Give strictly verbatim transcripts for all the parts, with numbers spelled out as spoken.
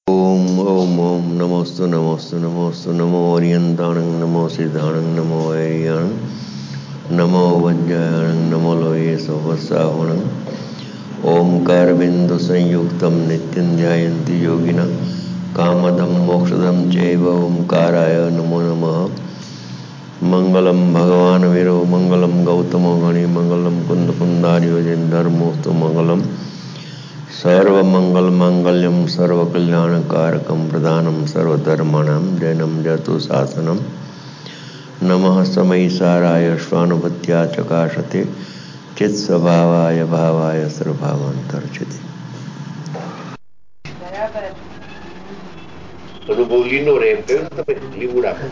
ओम ओम ओम नमोस्तु नमोस्तु नमोस्तु नमो ओरियंताणं नमो सिद्धाणं नमो ऐरियाणं नमो वज्रायणं नमो लोये सोवसावणं ओंकार बिंदु संयुक्तं नित्यं ध्यायन्ति योगिनः कामदं मोक्षदं चैव ओंकाराय नमो नमः। मंगलम भगवान वीरो मंगलम गौतमो गणि मंगलम कुंद कुंदार्योजन धर्मोस्तु मंगलम सर्वमंगल मांगल्यम सर्वकल्याणकारकम प्रदानम सर्वधर्माणां जैनम जतु शासनम नमः समयसाराय स्वानुभूत्या चकाशते चित्स्वभावाय भावाय सर्वभावांतर्चते। અનુભવ લીનો રહે એમ કહ્યું તમે લીમડામાં.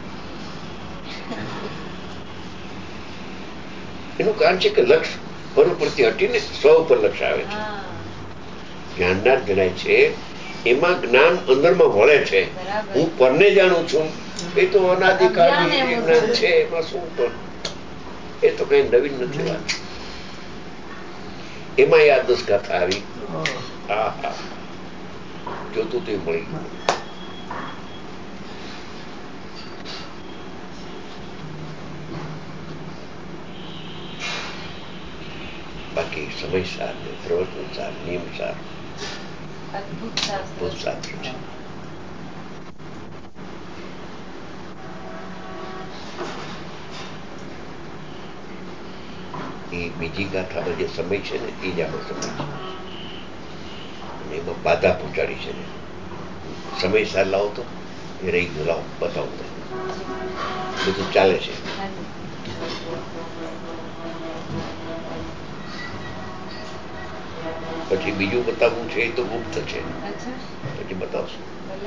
એનું કારણ છે કે લક્ષ પર ઉપરથી હટીને સ્વ ઉપર લક્ષ આવે છે. જ્ઞાનદાર જણાય છે એમાં જ્ઞાન અંદરમાં વળે છે. હું પરને જાણું છું એ તો અનાદિકાળથી જ્ઞાન છે, એમાં શું તો એ તો કઈ નવીન નથી વાત. એમાં યાદ દસ કથા આવી. હા હા જોતું તે મળી ગયું. બાકી સમયસાર ને પ્રવચનસાર નિયમસાર અદભુત શાસ્ત્ર છે. એ બીજી ગાથામાં જે સમય છે ને એ જ આપણો સમય છે અને એમાં બાધા પહોંચાડી છે ને સમયસાર લાવો તો એ રહી ગયું, લાવો બતાવો તો બધું ચાલે છે. પછી બીજું બતાવવું છે એ તો ગુપ્ત છે, પછી બતાવશું.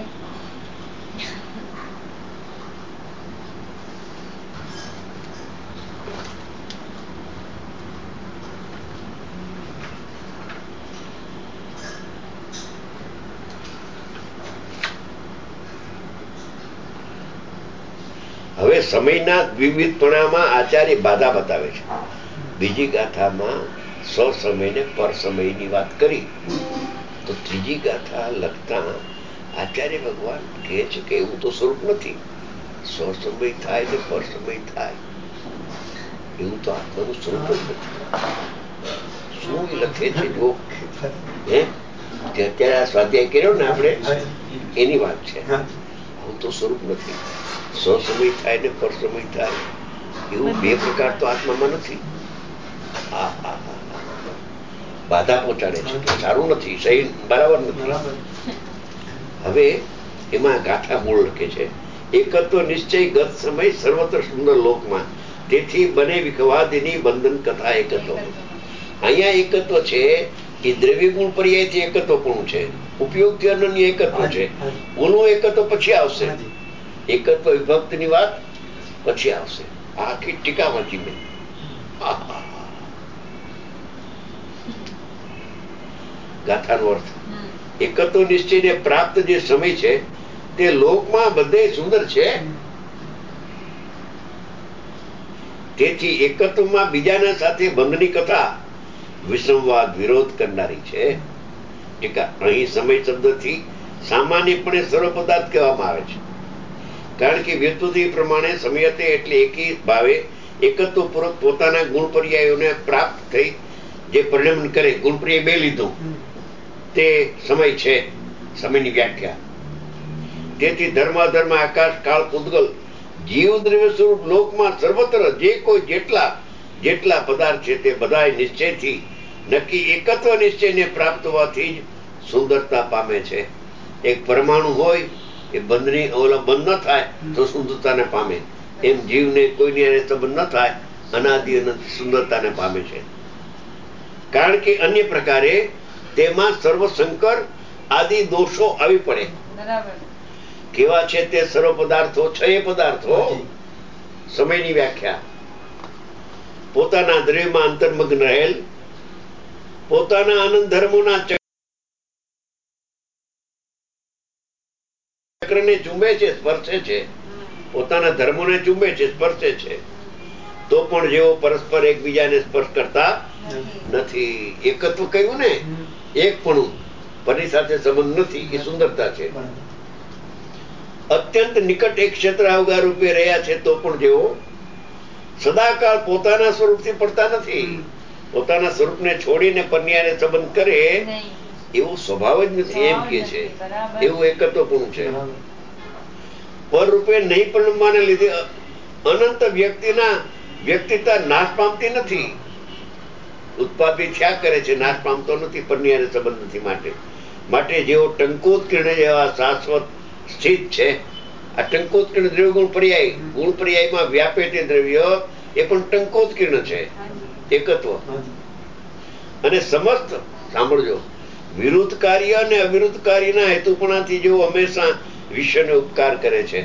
હવે સમયના દ્વિવિધપણામાં આચાર્ય બાધા બતાવે છે. બીજી ગાથામાં સો સમય ને પર સમયની વાત કરી, તો ત્રીજી ગાથા લખતા આચાર્ય ભગવાન કહે છે કે એવું તો સ્વરૂપ નથી. સો સમય થાય ને પર સમય થાય એવું તો આત્માનું સ્વરૂપ જ નથી. શું લખે છે જો હે અત્યારે આ સ્વાધ્યાય કર્યો ને આપણે એની વાત છે. આવું તો સ્વરૂપ નથી. સો સમય થાય ને પર સમય થાય એવું બે પ્રકાર તો આત્મામાં નથી. હા હા હા બાધા પહોંચાડે છે કે સારું નથી, સહી બરાબર નથી. હવે એમાં ગાથા મૂળ લખે છે એકત્વ નિશ્ચય ગત સમય સર્વત્ર સુંદર લોકમાં તેથી બને વિખવાદિની બંધન કથા એકત્વ. અહીંયા એકત્વ છે એ દ્રવ્ય ગુણ પર્યાયથી એકત્વ પણ છે, ઉપયોગથી અનન્ય એકત્વ છે. ગુણનું એકત્વ પછી આવશે, એકત્વ વિભક્તિની વાત પછી આવશે. આખી ટીકા વાંચી મેં. ગાથાનો અર્થ એકત્વ નિશ્ચયને પ્રાપ્ત જે સમય છે તે લોકમાં બધે સુંદર છે. તેથી એકત્વમાં બીજાના સાથે બંધની કથા વિસંવાદ વિરોધ કરનારી છે. ટીકા અહીં સમય શબ્દથી સામાન્યપણે સર્વ પદાર્થ કહેવામાં આવે છે, કારણ કે વ્યુત્પત્તિ પ્રમાણે સમયતે એટલે એકી ભાવે એકત્વ પૂર્વક પોતાના ગુણ પર્યાયોને પ્રાપ્ત થઈ જે પરિણમન કરે. ગુણ પર્યાય બે લીધું તે સમય છે, સમયની વ્યાખ્યા. તેથી ધર્માધર્મ આકાશ કાળ પૂતગલ જીવ દ્રવ્ય સ્વરૂપ લોકમાં સર્વત્ર જે કોઈ જેટલા જેટલા પદાર્થ છે તે બધા નિશ્ચયથી નક્કી એકત્વ નિશ્ચયને પ્રાપ્ત હોવાથી જ સુંદરતા પામે છે. એક પરમાણુ હોય એ બંધની ઓલા બંધ ન થાય તો સુંદરતાને પામે, એમ જીવને કોઈની સંબંધ ન થાય અનાદિ અનંત સુંદરતાને પામે છે. કારણ કે અન્ય પ્રકારે તેમાં સર્વ સંકર આદિ દોષો આવી પડે. કેવા છે તે સર્વ પદાર્થો છે એ પદાર્થો સમયની વ્યાખ્યા પોતાના દ્રવ્યમાં અંતર્મગ્ન રહેલ, પોતાના આનંદ ધર્મોના ચક્રને ચુંબે છે, સ્પર્શે છે, પોતાના ધર્મોને ચુંબે છે, સ્પર્શે છે, તો પણ જેઓ પરસ્પર એકબીજાને સ્પર્શ કરતા નથી. એકત્વ કહ્યું ને, એક પણ પરની સાથે સંબંધ નથી, એ સુંદરતા છે. અત્યંત નિકટ એક ક્ષેત્ર અવગા રૂપે રહ્યા છે તો પણ જેઓ સદાકાળ પોતાના સ્વરૂપથી પડતા નથી, પોતાના સ્વરૂપને છોડીને પન્યાને સંબંધ કરે એવો સ્વભાવ જ નથી, એમ કે છે. એવું એકત્વપૂર્ણ છે. પર રૂપે નહીં પરણવાને લીધે અનંત વ્યક્તિના વ્યક્તિતા નાશ પામતી નથી, ઉત્પાદિત થયા કરે છે, નાશ પામતો નથી પન્યાને સંબંધ નથી. માટે માટે જેઓ ટંકોત્કીર્ણ જેવા શાશ્વત સ્થિત છે. આ ટંકોત્કીર્ણ દ્રવ્ય ગુણ પર્યાય, ગુણ પર્યાયમાં વ્યાપે તે દ્રવ્ય એ પણ ટંકોત્કીર્ણ છે, એકત્વ. અને સમસ્ત સાંભળજો, વિરુદ્ધ કાર્ય અને અવિરુદ્ધ કાર્યના હેતુપણાથી જેઓ હંમેશા વિશ્વને ઉપકાર કરે છે.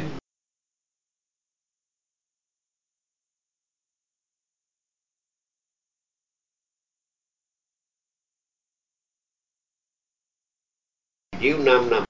જીવ નામના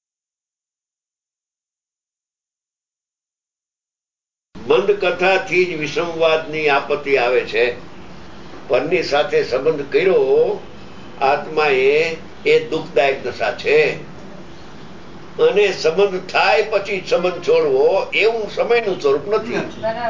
બંધ કથાથી જ વિષમવાદની આપત્તિ આવે છે. પરની સાથે સંબંધ કર્યો આત્માએ એ દુઃખદાયક દશા છે. અને સંબંધ થાય પછી સંબંધ છોડવો એવું સમયનું સ્વરૂપ નથી.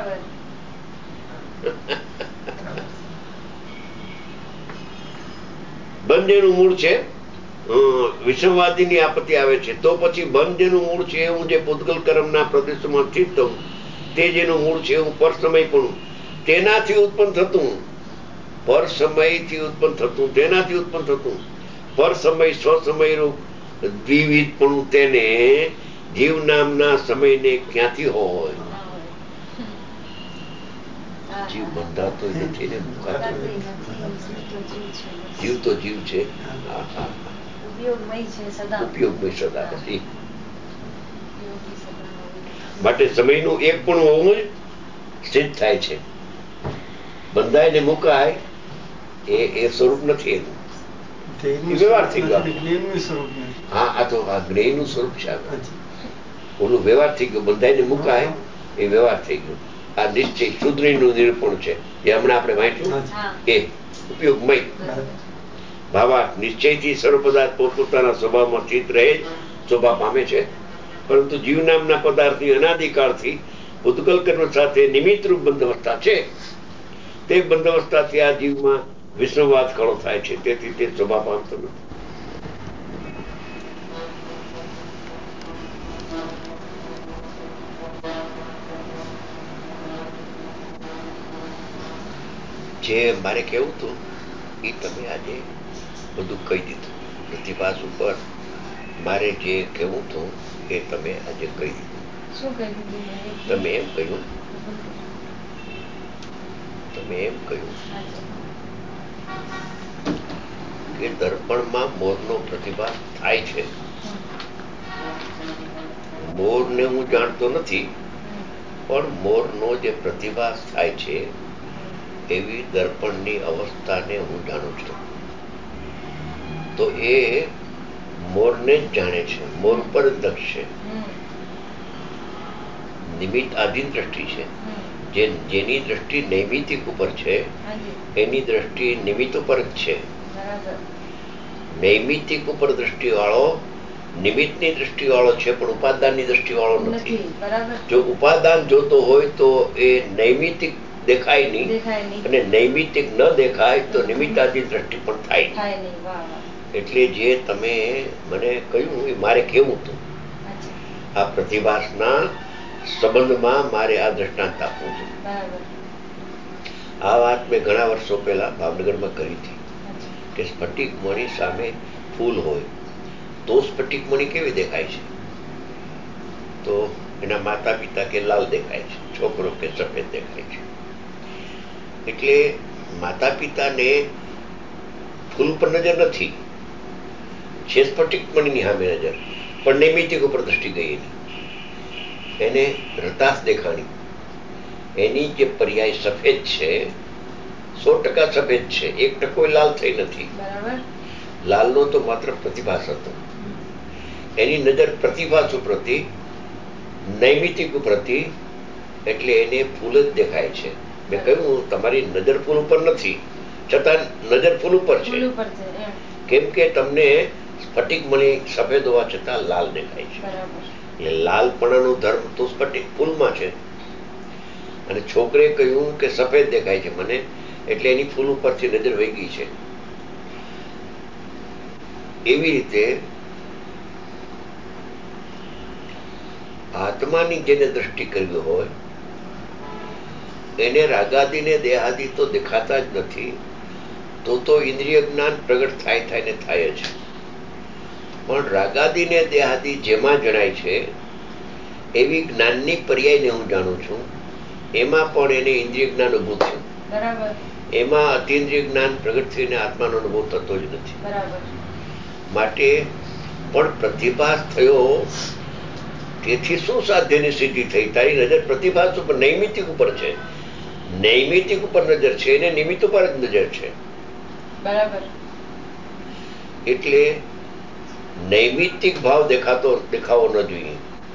બંધ એનું મૂળ છે, વિષમવાદીની આપત્તિ આવે છે તો પછી બંધ જેનું મૂળ છે એવું જે પૂતગલ કર્મના પ્રદેશોમાં સ્થિત થવું, તે જેનું મૂળ છે એવું પર સમય પણ તેનાથી ઉત્પન્ન થતું, પર સમયથી ઉત્પન્ન થતું, તેનાથી ઉત્પન્ન થતું પર સમય સ્વસમય રૂપ દ્વિવિધ પણ તેને જીવ નામના સમયને ક્યાંથી હોય? જીવ બંધાતો નથી ને મુકાતો, જીવ તો જીવ છે, ઉપયોગમય સદા નથી. માટે સમયનું એક પણ હોવું જ સ્થિત થાય છે. બંધાય ને મુકાય એ એ સ્વરૂપ નથી એનું, વ્યવહાર થઈ ગયો. હા, આ તો આ જ્ઞેયનું સ્વરૂપ છે. ઓલું વ્યવહાર થઈ ગયો, બંધાય ને મુકાય એ વ્યવહાર થઈ ગયો. આ નિશ્ચય શુદ્ધનું નિરૂપણ છે, જે હમણાં આપણે વાંચ્યું એ ઉપયોગમય ભાવાર્થ. નિશ્ચયથી સર્વ પદાર્થ પોતપોતાના સ્વભાવમાં સ્થિત રહે જ શોભા પામે છે, પરંતુ જીવ નામના પદાર્થની અનાદિકાળથી ભૂતગલ કર્મ સાથે નિમિત્તરૂપ બંધવસ્થા છે. તે બંધવસ્થાથી આ જીવમાં વિષ્ણુવાદ ખડો થાય છે, તેથી તે શોભા પામતો નથી. જે મારે કેવું હતું એ તમે આજે બધું કહી દીધું. પ્રતિભાસ ઉપર મારે જે કેવું હતું એ તમે આજે કહી દીધું. તમે એમ કહ્યું તમે એમ કહ્યું કે દર્પણમાં મોરનો પ્રતિભાસ થાય છે. મોરને હું જાણતો નથી, પણ મોરનો જે પ્રતિભાસ થાય છે એવી દર્પણની અવસ્થાને હું જાણું છું. તો એ મોરને જ જાણે છે, મોર ઉપર જ દક્ષ છે. નિમિત્ત આધીન દ્રષ્ટિ છે. જે જેની દ્રષ્ટિ નૈમિતિક ઉપર છે એની દ્રષ્ટિ નિમિત્ત ઉપર જ છે. નૈમિતિક ઉપર દ્રષ્ટિ વાળો નિમિત્તની દ્રષ્ટિ વાળો છે, પણ ઉપાદાનની દ્રષ્ટિ વાળો નથી. જો ઉપાદાન જોતો હોય તો એ નૈમિતિક દેખાય નહીં, અને નૈમિતિક ન દેખાય તો નિમિત્તાદી દ્રષ્ટિ પણ થાય નહીં. એટલે જે તમે મને કહ્યું એ મારે કેવું હતું, આ પ્રતિભાસના સંબંધમાં મારે આ દ્રષ્ટાંત આપવું હતું. આ વાત મેં ઘણા વર્ષો પહેલા ભાવનગરમાં કરી હતી કે સ્ફટિક મણી સામે ફૂલ હોય તો સ્ફટિક મણી કેવી દેખાય છે? તો એના માતા પિતા કે લાલ દેખાય છે, છોકરો કે સફેદ દેખાય છે. એટલે માતા પિતાને ફૂલ પર નજર નથી, છે સ્ફટિક મણીની સામે નજર, પણ નૈમિતિક ઉપર દ્રષ્ટિ ગઈ એની, એને રતાશ દેખાણી. એની જે પર્યાય સફેદ છે સો ટકા સફેદ છે, એક ટકો લાલ થઈ નથી. લાલનો તો માત્ર પ્રતિભાસ હતો. એની નજર પ્રતિભાસ ઉપર હતી, નૈમિતિક ઉપર હતી, એટલે એને ફૂલ જ દેખાય છે. મેં કહ્યું તમારી નજર ફૂલ ઉપર નથી, છતાં નજર ફૂલ ઉપર છે. કેમ કે તમને સ્ફટિક મણી સફેદ હોવા છતાં લાલ દેખાય છે. એટલે લાલપણાનો ધર્મ તો સ્ફટિક ફૂલમાં છે. અને છોકરીએ કહ્યું કે સફેદ દેખાય છે મને, એટલે એની ફૂલ ઉપરથી નજર વહી ગઈ છે. એવી રીતે આત્માની જેને દ્રષ્ટિ કરવી હોય એને રાગાદી ને દેહાદી તો દેખાતા જ નથી. તો તો ઇન્દ્રિય જ્ઞાન પ્રગટ થાય થાય ને થાય જ. પણ રાગાદી ને દેહાદી જેમાં જણાય છે એવી જ્ઞાનની પર્યાયને હું જાણું છું, એમાં પણ એને ઇન્દ્રિય જ્ઞાન ઉભું થયું. એમાં અતિન્દ્રિય જ્ઞાન પ્રગટ થઈને આત્માનો અનુભવ થતો જ નથી. માટે પણ પ્રતિભાસ થયો તેથી શું સાધ્યની સિદ્ધિ થઈ? તારી નજર પ્રતિભાસ ઉપર નૈમિતિક ઉપર છે. નૈમિતિક ઉપર નજર છે એને નિમિત્ત ઉપર જ નજર છે. બરાબર. એટલે નૈમિતિક ભાવ દેખાતો દેખાવો ન જોઈએ.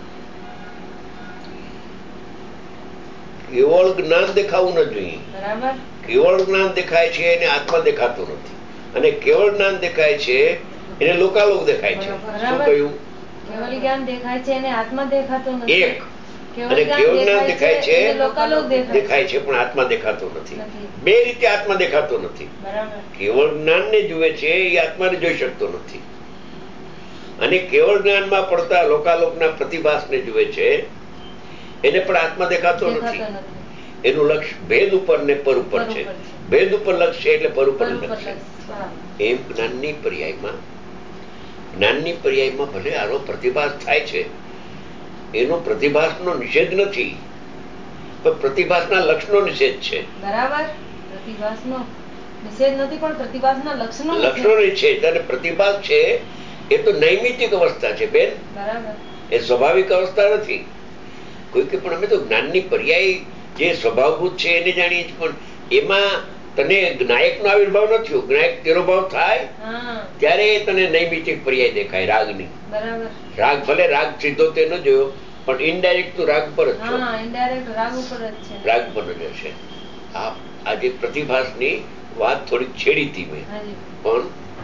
કેવળ જ્ઞાન દેખાવું ન જોઈએ. કેવળ જ્ઞાન દેખાય છે એને આત્મા દેખાતો નથી, અને કેવળ જ્ઞાન દેખાય છે એને લોકાલોક દેખાય છે. શું કહ્યું? કેવળ જ્ઞાન દેખાય છે એને આત્મા દેખાતો નથી. એક અને કેવળ જ્ઞાન દેખાય છે દેખાય છે પણ આત્મા દેખાતો નથી. બે રીતે આત્મા દેખાતો નથી. કેવળ જ્ઞાન ને જુએ છે એ આત્માને જોઈ શકતો નથી, અને કેવળ જ્ઞાનમાં પડતા લોકાલોકના પ્રતિભાસને જુએ છે એને પણ આત્મા દેખાતો નથી. એનું લક્ષ્ય ભેદ ઉપર ને પર ઉપર છે. ભેદ ઉપર લક્ષ્ય છે એટલે પર ઉપર લક્ષ્ય. એમ જ્ઞાનની પર્યાયમાં જ્ઞાનની પર્યાયમાં ભલે આનો પ્રતિભાસ થાય છે, એનો પ્રતિભાસનો નિષેધ નથી, પણ પ્રતિભાસના લક્ષનો નિષેધ છે. બરાબર. પ્રતિભાસનો નિષેધ નથી પણ પ્રતિભાસના લક્ષનો લક્ષનો નિષેધ. અને પ્રતિભાસ છે એ તો નૈમિતિક અવસ્થા છે બેન, એ સ્વાભાવિક અવસ્થા નથી. કોઈ કે પણ અમે તો જ્ઞાનની પર્યાય જે સ્વભાવભૂત છે એને જાણીએ છીએ, પણ એમાં તને જ્ઞાયક નો આવિર્ભાવ ન થયો. જ્ઞાયક તેરો ભાવ થાય ત્યારે તને નૈમિતિક પર્યાય દેખાય રાગની. રાગ ભલે રાગ સીધો તે ન જોયો પણ ઇનડાયરેક્ટ તું રાગ પર જ છો. રાગ પર નજર છે. આ આજે પ્રતિભાસની વાત થોડીક છેડી હતી મેં, પણ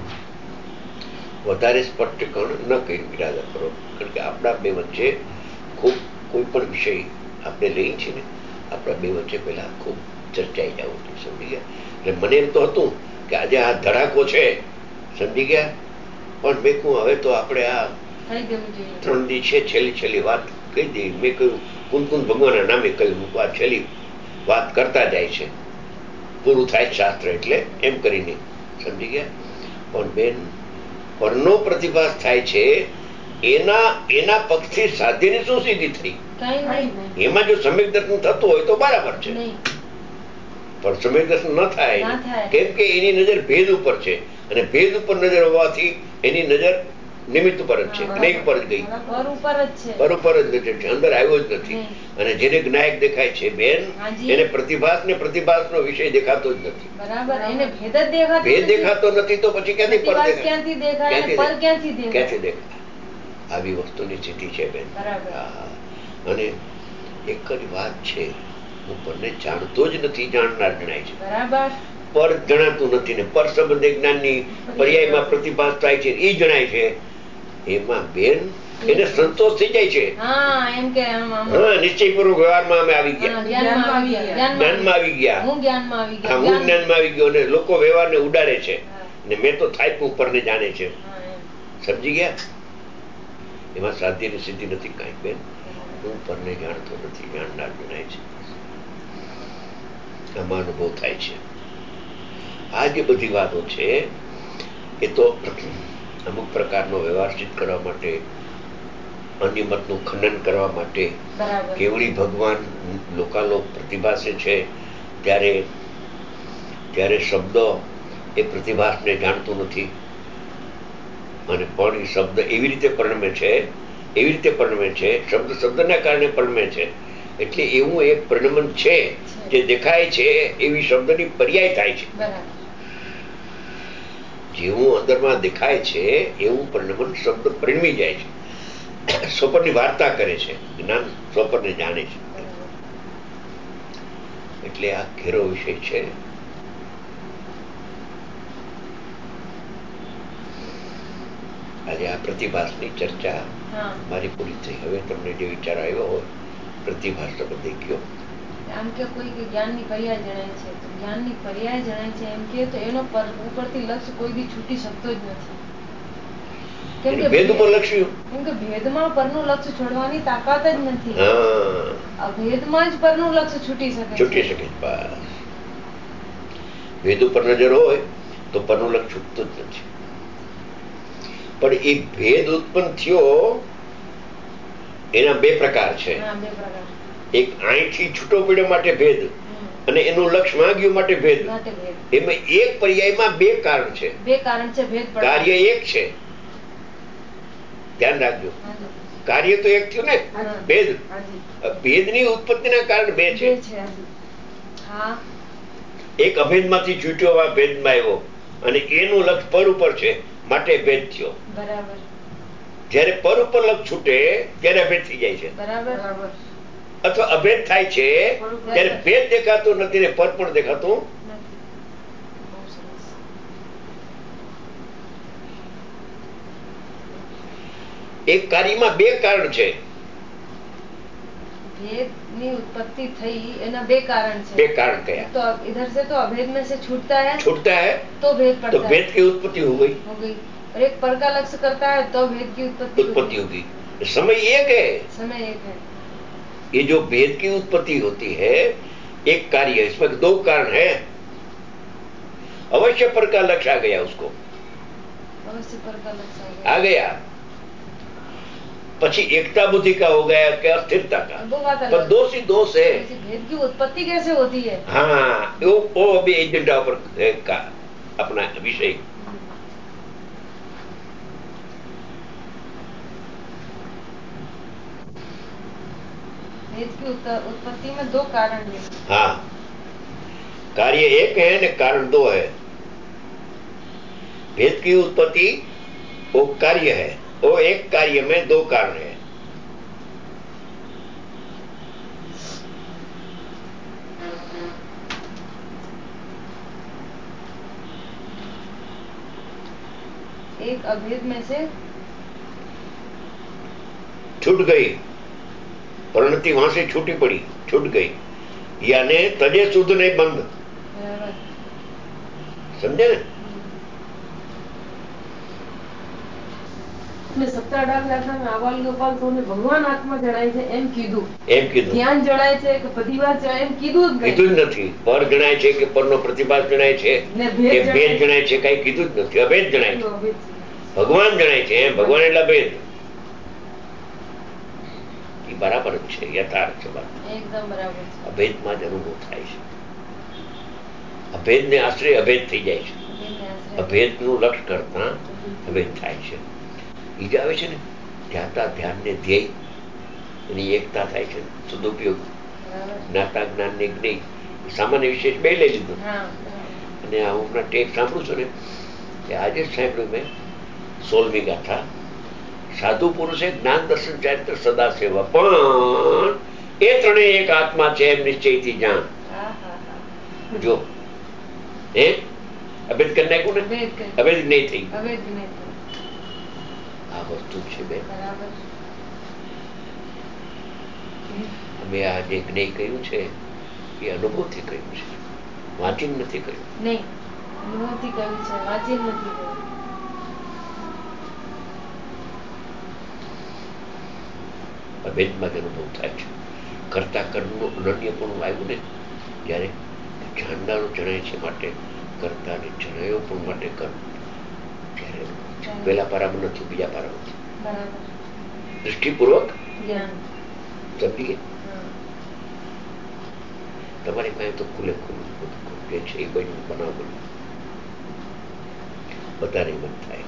વધારે સ્પષ્ટીકરણ ન કરી ઇરાદા કરો. કારણ કે આપણા બે વચ્ચે ખૂબ કોઈ પણ વિષય આપણે લઈએ છીએ ને, આપણા બે વચ્ચે પહેલા ખૂબ ચર્ચાઈ જવું જોઈએ. સમજી ગયા? એટલે મને એમ તો હતું કે આજે આ ધડાકો છે, સમજી ગયા, પણ મેં કહું હવે તો આપણે આ ત્રણ દી છે છેલ્લી છેલ્લી વાત કહી દઈ. મેં કહ્યું કુંદ ભગવાનના નામે કહ્યું આ છેલ્લી વાત કરતા જાય છે, પૂરું થાય શાસ્ત્ર એટલે એમ કરીને. સમજી ગયા? પણ બેન પરનો પ્રતિભાસ થાય છે એના એના પક્ષથી સાધ્યની શું સિદ્ધિ થઈ? એમાં જો સમ્યક દર્શન થતું હોય તો બરાબર છે, પણ સમ્યક દર્શન ન થાય કેમ કે એની નજર ભેદ ઉપર છે, અને ભેદ ઉપર નજર હોવાથી એની નજર નિમિત્ત ઉપર જ છે, જ્ઞેય ઉપર જ ગઈ, પર ઉપર જ નજર છે, અંદર આવ્યો જ નથી. અને જેને જ્ઞાયક દેખાય છે બેન એને પ્રતિભાસ ને પ્રતિભાસ નો વિષય દેખાતો જ નથી. ભેદ દેખાતો નથી તો પછી ક્યાંથી પર દેખાય? ક્યાંથી દેખાય? આવી વસ્તુની સ્થિતિ છે બેન. અને એક જ વાત છે, હું પરને જાણતો જ નથી, જાણનાર જણાય છે. પર જણાતું નથી ને પર સંબંધે જ્ઞાનની પર્યાયમાં પ્રતિભાસ થાય છે એ જણાય છે. એમાં બેન એને સંતોષ થઈ જાય છે. હા, નિશ્ચયપૂર્વક વ્યવહારમાં અમે આવી ગયા, જ્ઞાનમાં આવી ગયા, હું જ્ઞાનમાં આવી ગયો, અને લોકો વ્યવહારને ઉડાડે છે ને મેં તો થાય ઉપરને જાણે છે. સમજી ગયા? એમાં સાધ્યની સિદ્ધિ નથી કાંઈ બેન. હું પરને જાણતો નથી, જાણનાર જણાય છે. આમાં અનુભવ થાય છે. આ જે બધી વાતો છે એ તો અમુક પ્રકારનો વ્યવહાર સિદ્ધ કરવા માટે, અનિમતનું ખંડન કરવા માટે, કેવળી ભગવાન લોકાલોક પ્રતિભાસે છે ત્યારે ત્યારે શબ્દ એ પ્રતિભાસને જાણતું નથી, અને પણ એ શબ્દ એવી રીતે પરિણમે છે એવી રીતે પરિણમે છે શબ્દ શબ્દના કારણે પરિણમે છે. એટલે એવું એક પરિણમન છે જે દેખાય છે એવી શબ્દની પર્યાય થાય છે. જેવું અંદરમાં દેખાય છે એવું પરિણમન શબ્દ પરિણમી જાય છે. સ્વપનની વાર્તા કરે છે, જ્ઞાન સ્વપનને જાણે છે. એટલે આ ઘેરો વિષય છે. આજે આ પ્રતિભાસની ચર્ચા હા મારી પૂરી થઈ. હવે તમને જે વિચાર આવ્યો હોય પ્રતિભાસ તો બધે કયો. આમ કે કોઈ કે જ્ઞાનની પર્યાય જણાય છે, તો જ્ઞાનની પર્યાય જણાય છે એમ કે તો એનો પર ઉપરથી લક્ષ્ય કોઈ બી છૂટી શકતો જ નથી. કેમ એને કે ભેદ ઉપર ભે- લક્ષ્ય. કેમ કે ભેદમાં પરનું લક્ષ્ય છોડવાની તાકાત જ નથી. હા, અભેદમાં જ પરનું લક્ષ્ય છૂટી શકે છૂટી છે. શકે છે. બસ ભેદ ઉપર નજર હોય તો પરનું લક્ષ્ય છૂટતું જ નથી. પણ એ ભેદ ઉત્પન્ન થયો એના બે પ્રકાર છે. હા, બે પ્રકાર. એક અહીંથી છૂટો પડ્યો માટે ભેદ, હમ. અને એનું લક્ષ્ય માંગ્યું માટે ભેદ. માટે ભેદ. એમાં એક પર્યાયમાં બે કારણ છે. બે કારણ છે ભેદ પડવા. કાર્ય એક છે, ધ્યાન રાખજો. હાજી. કાર્ય તો એક થયું ને, હા. ભેદ. હાજી. ભેદની ઉત્પત્તિના કારણ બે છે. બે છે. હાજી. હા. એક અભેદમાંથી છૂટ્યો આ ભેદમાં આવ્યો, અને એનું લક્ષ્ય પર ઉપર છે માટે ભેદ થયો. બરાબર. જ્યારે પર ઉપર લક્ષ્ય છૂટે ત્યારે અભેદ થઈ જાય છે. બરાબર. બરાબર. અથવા અભેદ થાય છે ત્યારે ભેદ દેખાતો નથી ને પર પણ દેખાતું નથી. બહુ સરસ. એક કાર્યમાં બે કારણ છે. भेद उत्पत्ति थई एना बे कारण छे. बे कारण कया? तो इधर से तो अभेद में से छूटता है, छूटता है तो भेद पड़ता तो है, भेद की उत्पत्ति हो गई हो गई। और एक पर का लक्ष्य करता है तो भेद की उत्पत्ति उत्पत्ति होगी। समय एक है, समय एक है। ये जो भेद की उत्पत्ति होती है एक कार्य, इसमें दो कारण है। अवश्य पर का लक्ष्य आ गया, उसको अवश्य पर का लक्ष्य आ गया, आ गया। પછી એકता बुद्धि का हो गया क्या अस्थिरता का, वो बात अलग। पर दोष ही दोष है। भेद की उत्पत्ति कैसे होती है? हाँ, वो वो अभी एजेंडा पर का अपना विषय। भेद की उत्पत्ति में दो कारण है। हाँ, कार्य एक है न कारण दो है। भेद की उत्पत्ति वो कार्य है, वो एक कार्य में दो कारण है। एक अभेद में से छूट गई, परिणति वहां से छूटी पड़ी, छूट गई, यानी तजे शुद्ध नहीं बंद। समझे ने? સત્તર અઢાર દાખલામાં આવાલ ગોપાલ સૌને ભગવાન આત્મા જણાય છે એમ કીધું, એમ કીધું, જ્ઞાન જણાય છે કે પ્રતિભાસ જણાય એમ કીધું જ કીધું જ નથી। પર જણાય છે કે પરનો પ્રતિભાસ જણાય છે કે ભેદ જણાય છે, કઈ કીધું જ નથી। અભેદ જણાય છે, ભગવાન જણાય છે એમ, ભગવાન એટલે ભેદ। એ બરાબર જ છે, યથાર્થ છે, વાત એકદમ બરાબર છે। અભેદમાં જ અનુભવ થાય છે। અભેદને આશ્રય અભેદ થઈ જાય છે, અભેદનું લક્ષ્ય કરતા અભેદ થાય છે। ઈ જ આવે છે ને ધ્યાતા ધ્યાનને ધ્યેય, એની એકતા થાય છે, સદુપયોગ। જ્ઞાતા જ્ઞાન ને જ્ઞેય સામાન્ય વિશેષ બે લઈ લીધું। અને આ હમણાં ટેપ સાંભળું છું ને કે આજે જ સાંભળ્યું મેં સોળમી ગાથા, સાધુ પુરુષે જ્ઞાન દર્શન ચારિત્ર સદા સેવા, પણ એ ત્રણેય એક આત્મા છે એમ નિશ્ચયથી જાણ। જો એ અભેદ કરી નાખ્યું ને, અભેદ નહીં થઈ, આ વસ્તુ છે બે। અમે આ જે જ્ઞેય કહ્યું છે એ અનુભવથી કહ્યું છે, વાંચીને નથી કહ્યું। નહીં, અનુભવથી કહ્યું છે, વાંચીને નથી કહ્યું। અભેદમાં જ અનુભવ થાય છે। કરતા કર્મનું અનન્ય પણ આવ્યું ને જ્યારે જાણનારો જણાય છે માટે કરતા ને જણાયો પણ માટે કર્મ, ત્યારે પેલા પારામાં નથી, બીજા પારામાં નથી, દૃષ્ટિપૂર્વક સમજીએ। તમારી પાસે તો ખુલે ખુલ્લું બધું જે છે એ બન્યું, બનાવ બન્યું, બધાને મન થાય।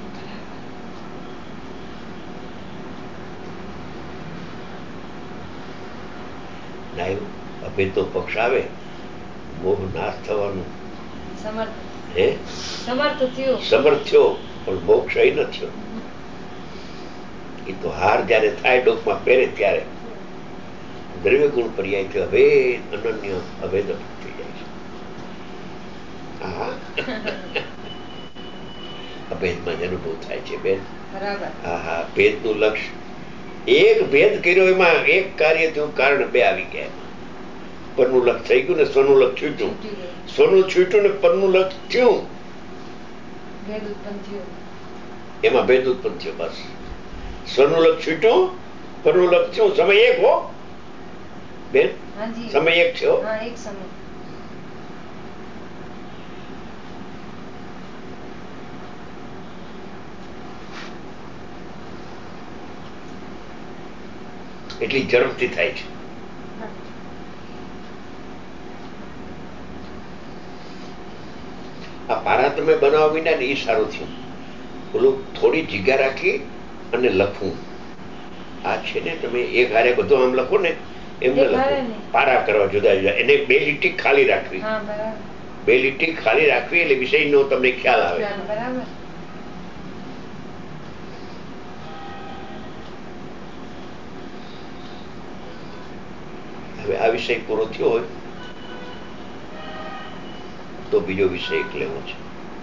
નાયું અભેદનો પક્ષ આવે, મોહ નાશ થવાનું હે સમર્થ થયો, પણ મોક્ષ અહીં ન થયો। એ તો હાર જયારે થાય ડોકમાં પહેરે ત્યારે દ્રવ્ય ગુણ પર્યાય થી અભેદ અનન્ય અભેદ થઈ જાય છે। હા અભેદમાં જ અનુભવ થાય છે બેન. બરાબર. હા હા, ભેદનું લક્ષ્ય એક ભેદ કર્યો, એમાં એક કાર્ય થયું, કારણ બે આવી ગયા. પરનું લક્ષ થઈ ગયું ને સ્વનું લક્ષ છૂટ્યું, સ્વનું છૂટ્યું ને પરનું લક્ષ થયું, ભેદ ઉત્પન્ન થયો. એમાં ભેદ ઉત્પન્ન થયો. બસ સ્વનું લક્ષ છૂટ્યું, પરનું લક્ષ થયું. સમય એક હો બેન, સમય એક છે. હા, એક સમય. એટલી ઝડપથી થાય છે. આ પારા તમે બનાવવા વિના ને એ સારું થયું. ઓલું થોડી જગ્યા રાખી અને લખવું, આ છે ને તમે એક હારે બધું આમ લખો ને એમને લખો. પારા કરવા જુદા જુદા, એને બે લીટી ખાલી રાખવી. બે લીટી ખાલી રાખવી એટલે વિષયનો તમને ખ્યાલ આવે. બરાબર. હવે આ વિષય પૂરો થયો હોય તો બીજો વિષય એક લેવો છે.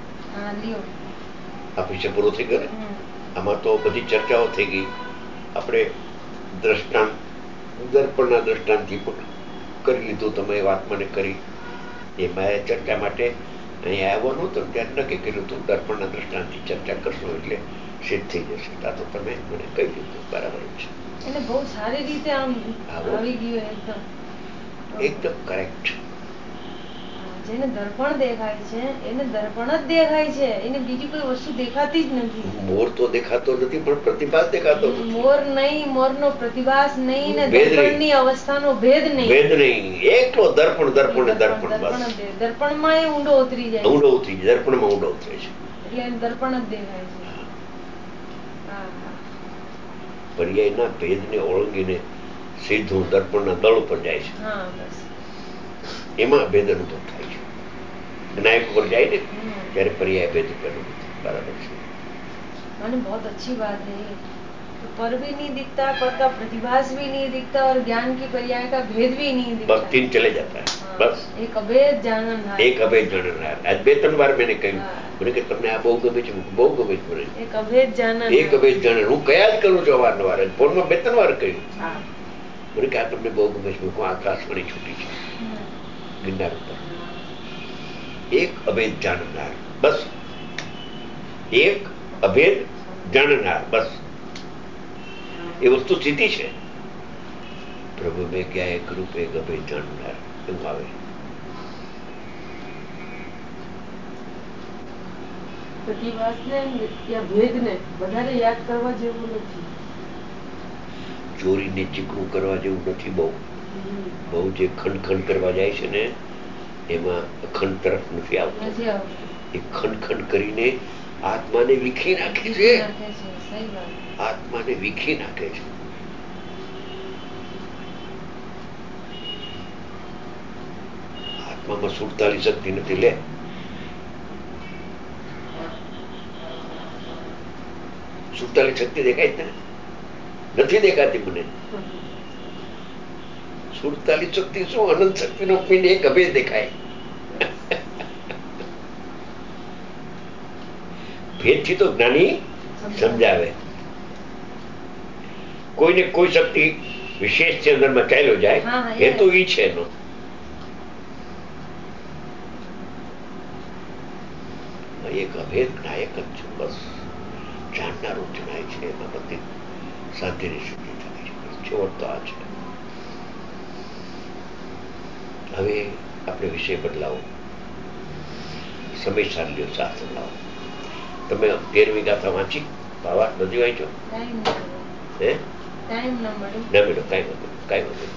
આ વિષય પૂરો થઈ ગયો ને, આમાં તો બધી ચર્ચાઓ થઈ ગઈ. આપણે દ્રષ્ટાંત, દર્પણના દ્રષ્ટાંતથી કરી લીધું, તમે વાત મને કરી. એમાં ચર્ચા માટે અહીંયા આવવાનું હતું, ત્યારે નક્કી કર્યું હતું દર્પણના દ્રષ્ટાંતથી ચર્ચા કરશું એટલે સિદ્ધ થઈ જશે. આ તો તમે મને કહી દીધું, બરાબર છે. એને બહુ સારી રીતે આમ આવી ગયું, એકદમ એકદમ કરેક્ટ. જેને દર્પણ દેખાય છે એને દર્પણ જ દેખાય છે, એને બીજી કોઈ વસ્તુ દેખાતી જ નથી. મોર તો દેખાતો નથી, પણ પ્રતિભાસ દેખાતો નથી. મોર નહીં, મોરનો પ્રતિભાસ નહીં, ને દર્પણની અવસ્થાનો ભેદ નહીં. ભેદ નહીં, એકલો દર્પણ દર્પણ દર્પણ દર્પણ દર્પણમાં એ ઊંડો ઉતરી જાય. ઊંડો ઉતરી જાય, દર્પણમાં ઊંડો ઉતરે છે. એટલે એને દર્પણ જ દેખાય છે. પર્યાયના ભેદને ઓળંગીને સીધું દર્પણના દળ ઉપર જાય છે. એમાં ભેદ અનુભવ થાય છે. વિનાયક ઉપર જાય ને ત્યારે पर्याय भेद पर बराबर है। मैंने बहुत अच्छी बात है ये, तो पर भी नहीं दिखता, पर का प्रतिभास भी नहीं दिखता और ज्ञान की पर्याय का भेद भी नहीं दिखता। बस तीन चले जाता है। हाँ, बस एक अभेद जाननहार, एक अभेद जाननहार। आज બે ત્રણ વાર મેને કહ્યું, મને કે તમને આ બહુ ગમે છે, બહુ ગમે છે મને। એક અભેદ जाननहार, એક અભેદ जाननहार। હું કયા જ કરું છું અવારનવાર, ફોનમાં બે ત્રણ વાર કહ્યું। મને કે આ તમને બહુ ગમે છે, હું આકાશવાણી છૂટી છે ગિરનાર ઉપર। એક અભેદ जाननहार, बस एक अभेद जाननहार, बस ये वस्तु स्थिति है। प्रभु में क्या एक रूप एक अभेद जाननहार એવું આવે। પ્રતિભાસને યા ભેદને વધારે યાદ કરવા જેવું નથી, ચોરીને ચીકણું કરવા જેવું નથી। બહુ બહુ જે ખંડ ખંડ કરવા જાય છે ને એમાં અખંડ તરફ નથી આવતો। એ ખંડ ખંડ કરીને આત્માને વિખી નાખે છે, આત્માને વિખી નાખે છે। આત્મામાં સુડતાલીસ શક્તિ નથી। લે સુડતાલીસ શક્તિ દેખાય તને? નથી દેખાતી મને। સુડતાલીસ શક્તિ શું? અનંત શક્તિ નો પિંડ એક અભેદ દેખાય। ભેદથી તો જ્ઞાની સમજાવે। કોઈને કોઈ શક્તિ વિશેષ છે અંદરમાં ચાલ્યો જાય, હેતુ ઈ છે એનો। એક અભેદ નાયક જ છે, બસ જાણનારું જણાય છે, એમાં બધી શાંતિની સ્થિતિ થાય છે। છેવટ તો આ છે। હવે આપણે વિષય બદલાવો, સમય સાલ્યો શાસ્ત્ર લાવો। તમે તેરમી ગાથા વાંચી? ભાવાર્થ બધી વાંચો? હે ટાઈમ ન મળ્યો, ના મેળો કાંઈ વાંધો કાંઈ વાંધો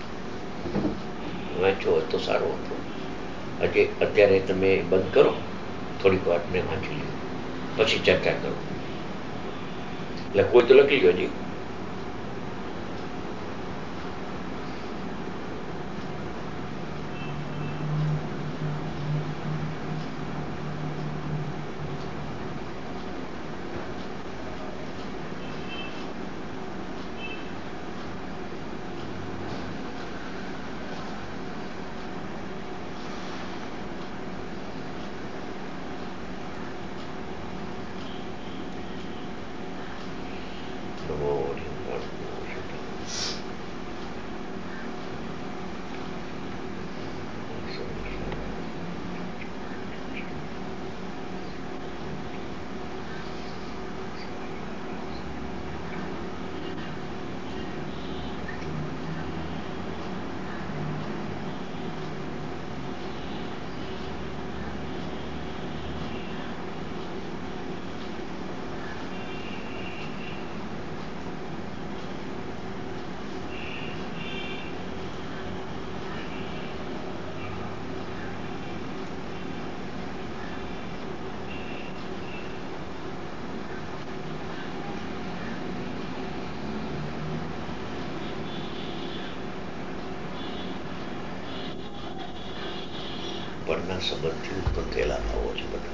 વાંચો હોય તો સારું હતું। હજી અત્યારે તમે બંધ કરો, થોડીક વાર મેં વાંચી લ્યો, પછી ચર્ચા કરો। એટલે કોઈ તો લખી લો હજી। આત્માના સંબંધથી ઉત્પન્ન થયેલા ભાવો છે બધા.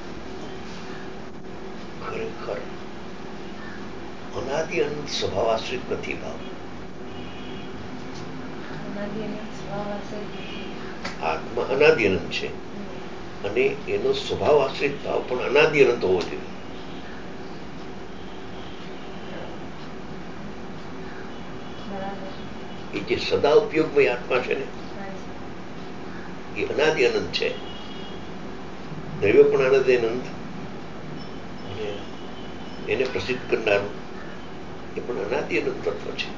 ખરેખર અનાદિ અનંત સ્વભાવ આશ્રિત નથી ભાવ. આત્મા અનાદિ અનંત છે અને એનો સ્વભાવ આશ્રિત ભાવ પણ અનાદિ અનંત હોવો જોઈએ. એ જે સદા ઉપયોગમાં આત્મા છે ને એ અનાદિ અનંત છે. દ્રવ્ય પણ અનાદિ અનંત અને એને પ્રસિદ્ધ કરનારું એ પણ અનાદિ અનંત તત્વ છે.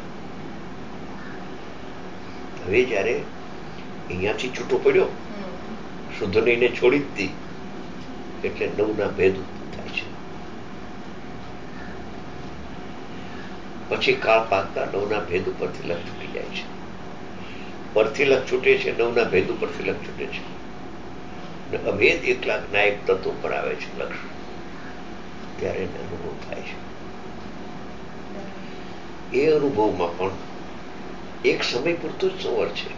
હવે જયારે અહીંયાથી છૂટો પડ્યો, શુદ્ધ એને છોડી દીધી એટલે નવના ભેદ ઉત્પન્ન થાય છે. પછી કાળ પાકતા નવના ભેદ ઉપરથી લક્ષ છૂટી જાય છે. પરથી લક્ષ છૂટે છે, નવના ભેદ ઉપરથી લક્ષ છૂટે છે. અભેદ એકલા નાયક તત્વ પર આવે છે લક્ષ, ત્યારે એને અનુભવ થાય છે. એ અનુભવમાં પણ એક સમય પૂરતું જ સંવર છે.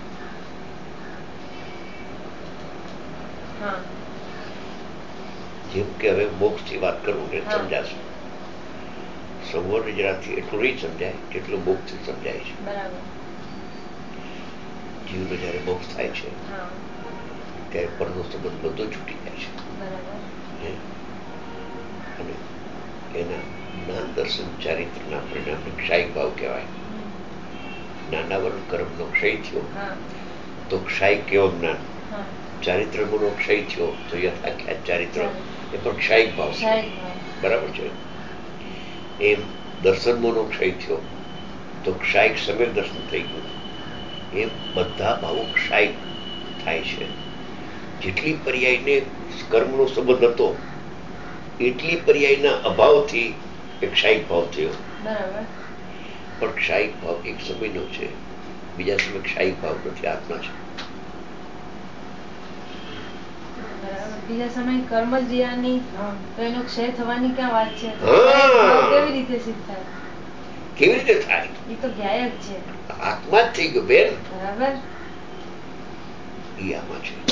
જેમ કે હવે મોક્ષ થી વાત કરું ને સમજાશે. સંવર જરાથી એટલું નહીં સમજાય જેટલું મોક્ષ થી સમજાય છે. જીવનો જયારે મોક્ષ થાય છે ત્યારે પરનો સંબંધ બધો છૂટી જાય છે અને એના જ્ઞાન દર્શન ચારિત્રના પરિણામને ક્ષાયિક ભાવ કહેવાય. નાના વર્ણ કર્મનો ક્ષય થયો તો ક્ષાયિક કેવો જ્ઞાન, ચારિત્ર ગુનો ક્ષય થયો તો યથાખ્યાત ચારિત્ર એ પણ ક્ષાયિક ભાવ છે. બરાબર છે. એમ દર્શન મોનો ક્ષય થયો તો ક્ષાયિક સમ્યક દર્શન થઈ ગયું. એમ બધા ભાવો ક્ષાયિક થાય છે. જેટલી પર્યાયને કર્મનો સંબંધ હતો એટલી પર્યાયના અભાવથી એક ક્ષાયિક ભાવ થયો. પણ ક્ષાયિક ભાવ એક સમયનો છે, બીજા સમય ક્ષાયિક ભાવ નથી, આત્મા છે. બીજા સમય કર્મ જ રહ્યા નહીં તો એનો ક્ષય થવાની ક્યાં વાત છે? કેવી રીતે સિદ્ધ થાય? કેવી રીતે થાય? એ તો ગાયક છે. આત્મા જ થઈ ગયો બેન. બરાબર. એ આમાં છે.